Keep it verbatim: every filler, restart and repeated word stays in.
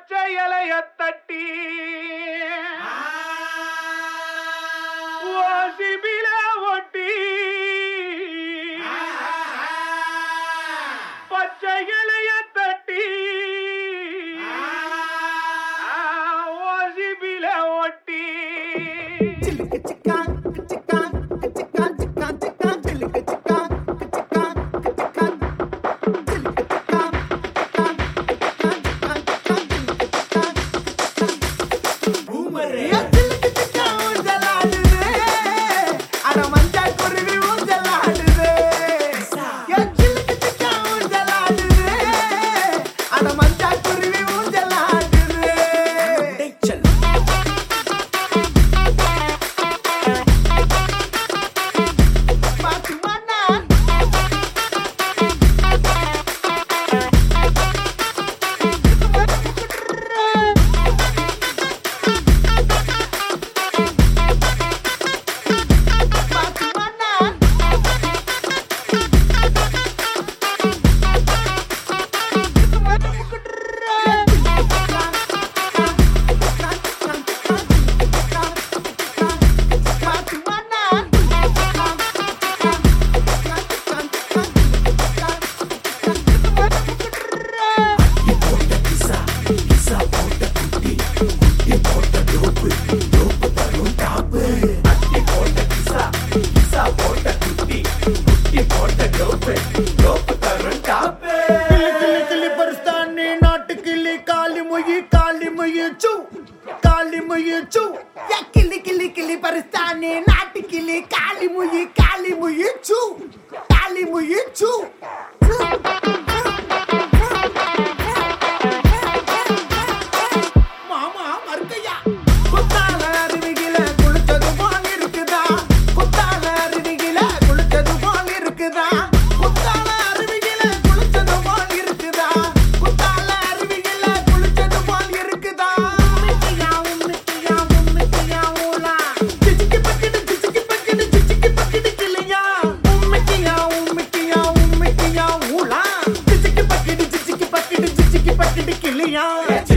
பச்சை இலைய தட்டி ஓசிபில ஒட்டி பச்சை இலைய தட்டி ஓசிபில ஒட்டி கிளி கிளி கிளி பரிஸ்தானே நாட்டு கிளி காளி முயி காளி முயி சூ காளி முயி சூ மாமா மறுக்கையா குத்தால அருவிகில குளிச்சது போல் இருக்குதா குத்தால அருவிகில குளிச்சது போல் இருக்குதா குத்தால அருவிகில குளிச்சது போல் இருக்குதா குத்தால அருவிகில குளிச்சது போல் இருக்குதா Yeah.